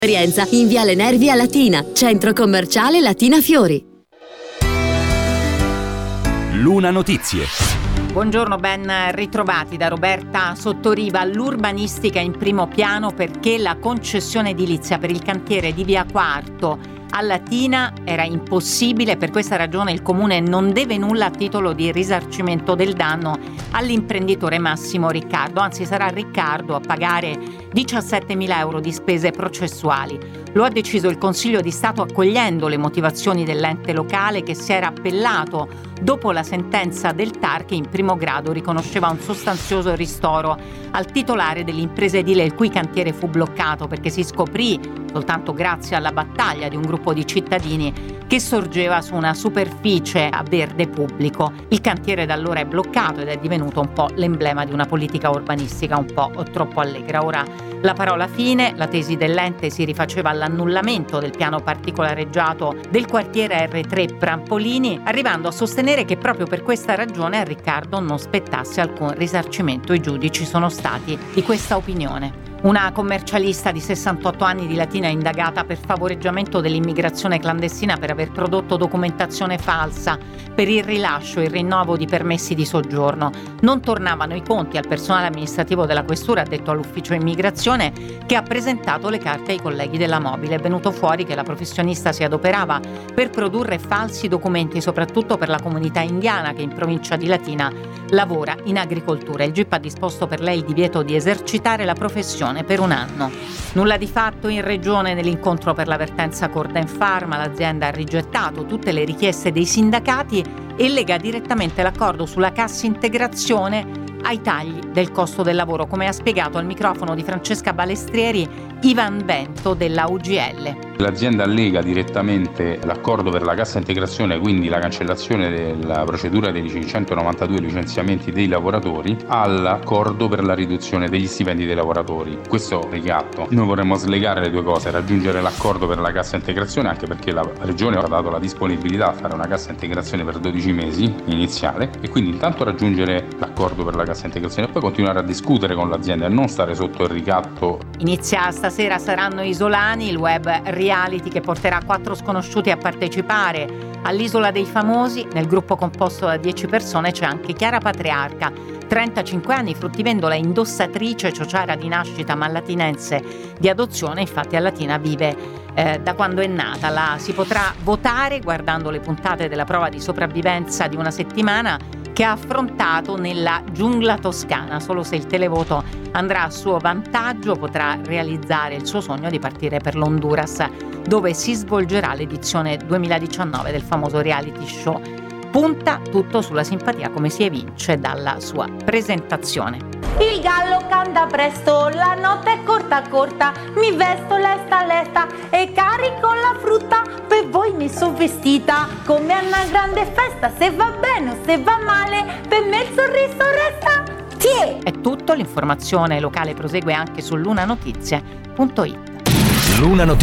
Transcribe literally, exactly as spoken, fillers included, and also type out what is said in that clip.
Esperienza in Viale Nervi a Latina, centro commerciale Latina Fiori. Luna Notizie. Buongiorno, ben ritrovati da Roberta Sottoriva. L'urbanistica in primo piano perché la concessione edilizia per il cantiere di Via Quarto a Latina era impossibile. Per questa ragione il Comune non deve nulla a titolo di risarcimento del danno all'imprenditore Massimo Riccardo, anzi sarà Riccardo a pagare diciassettemila euro di spese processuali. Lo ha deciso il Consiglio di Stato accogliendo le motivazioni dell'ente locale che si era appellato dopo la sentenza del T A R che in primo grado riconosceva un sostanzioso ristoro al titolare dell'impresa edile il cui cantiere fu bloccato perché si scoprì, soltanto grazie alla battaglia di un gruppo di cittadini, che sorgeva su una superficie a verde pubblico. Il cantiere da allora è bloccato ed è divenuto un po' l'emblema di una politica urbanistica un po' troppo allegra. Ora la parola fine, la tesi dell'ente si rifaceva all'annullamento del piano particolareggiato del quartiere erre tre Prampolini, arrivando a sostenere che proprio per questa ragione a Riccardo non spettasse alcun risarcimento. I giudici sono stati di questa opinione. Una commercialista di sessantotto anni di Latina è indagata per favoreggiamento dell'immigrazione clandestina per aver prodotto documentazione falsa per il rilascio e il rinnovo di permessi di soggiorno. Non tornavano i conti al personale amministrativo della questura, addetto all'ufficio immigrazione, che ha presentato le carte ai colleghi della Mobile. È venuto fuori che la professionista si adoperava per produrre falsi documenti, soprattutto per la comunità indiana che in provincia di Latina lavora in agricoltura. Il G I P ha disposto per lei il divieto di esercitare la professione per un anno. Nulla di fatto in regione nell'incontro per la vertenza Corden Pharma. L'azienda ha rigettato tutte le richieste dei sindacati e lega direttamente l'accordo sulla cassa integrazione ai tagli del costo del lavoro, come ha spiegato al microfono di Francesca Balestrieri Ivan Vento della U G L. L'azienda allega direttamente l'accordo per la cassa integrazione, quindi la cancellazione della procedura dei centonovantadue licenziamenti dei lavoratori, all'accordo per la riduzione degli stipendi dei lavoratori. Questo ricatto. Noi vorremmo slegare le due cose, raggiungere l'accordo per la cassa integrazione, anche perché la Regione ha dato la disponibilità a fare una cassa integrazione per dodici mesi iniziale, e quindi intanto raggiungere l'accordo per la cassa integrazione e poi continuare a discutere con l'azienda e non stare sotto il ricatto. Inizia stasera Saranno Isolani, il web reality che porterà quattro sconosciuti a partecipare all'Isola dei Famosi. Nel gruppo composto da dieci persone c'è anche Chiara Patriarca, trentacinque anni, fruttivendola indossatrice, ciociara di nascita ma latinense di adozione. Infatti a Latina vive eh, da quando è nata. La si potrà votare guardando le puntate della prova di sopravvivenza di una settimana che ha affrontato nella giungla toscana. Solo se il televoto andrà a suo vantaggio potrà realizzare il suo sogno di partire per l'Honduras, dove si svolgerà l'edizione duemiladiciannove del famoso reality show. Punta tutto sulla simpatia, come si evince dalla sua presentazione. Il gallo canta presto, la notte è corta corta, mi vesto lesta lesta e carico la frutta, per voi mi son vestita come a una grande festa, se va bene o se va male, per me il sorriso resta. Tiè! È tutto, l'informazione locale prosegue anche su lunanotizie punto it. Luna Notizie.